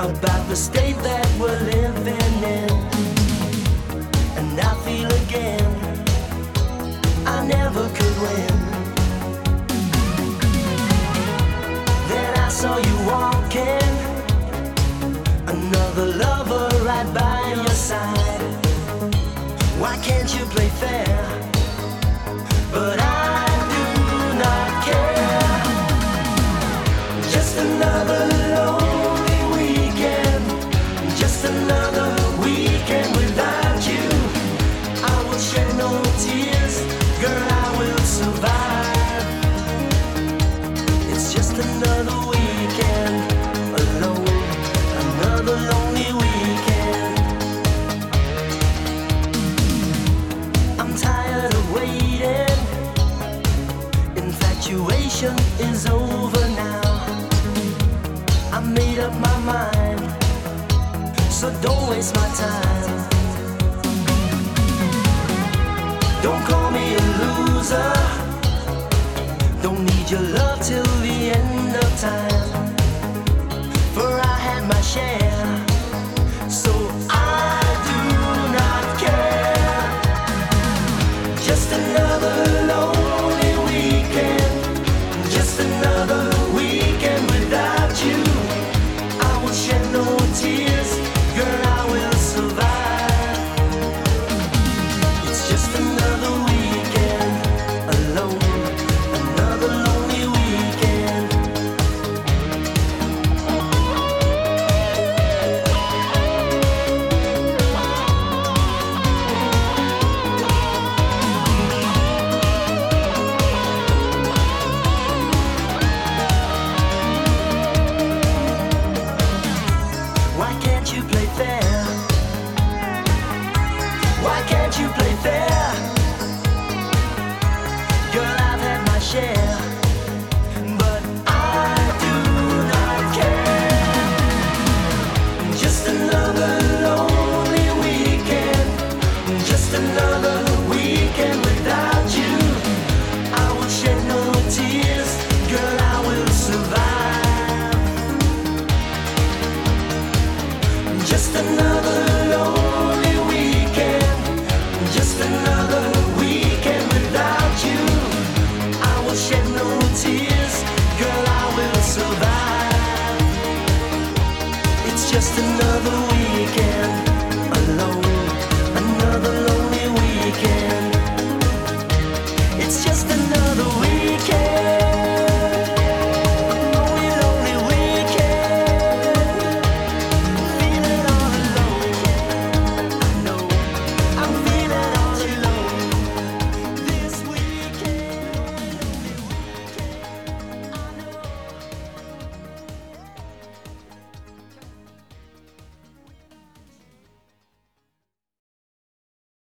about the state that we're living in. And I feel again I never could win. Then I saw you walking, another lover right by your side. Why can't you play fair? But I do not care. Just another lonely weekend, just another weekend without you. I will shed no tears, girl, I will survive. It's just another weekend alone, another lonely weekend. I'm tired of waiting. Infatuation is over now. I made up my mind, so don't waste my time. Don't call me a loser. Don't need your love till the end of time. For I had my share